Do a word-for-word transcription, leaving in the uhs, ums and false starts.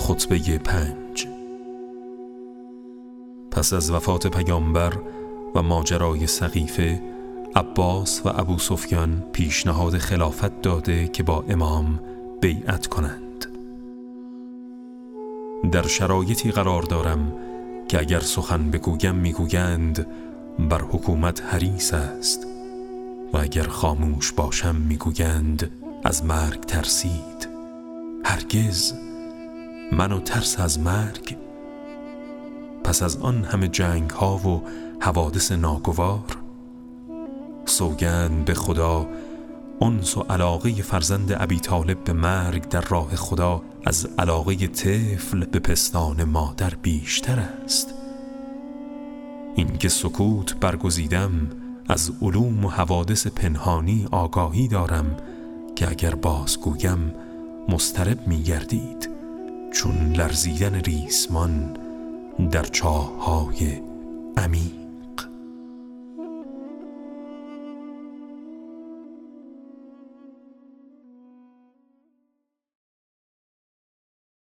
خطبه پنج. پس از وفات پیامبر و ماجرای سقیفه، عباس و ابو سفیان پیشنهاد خلافت داده که با امام بیعت کنند. در شرایطی قرار دارم که اگر سخن بگویم میگویند بر حکومت حریص است و اگر خاموش باشم میگویند از مرگ ترسید. هرگز من و ترس از مرگ. پس از آن همه جنگ ها و حوادث ناگوار، سوگند به خدا انس و علاقه فرزند ابی طالب به مرگ در راه خدا از علاقه طفل به پستان مادر بیشتر است. این که سکوت برگزیدم از علوم و حوادث پنهانی آگاهی دارم که اگر بازگویم مضطرب می گردید، چون لرزیدن ریسمان در چاه‌های عمیق.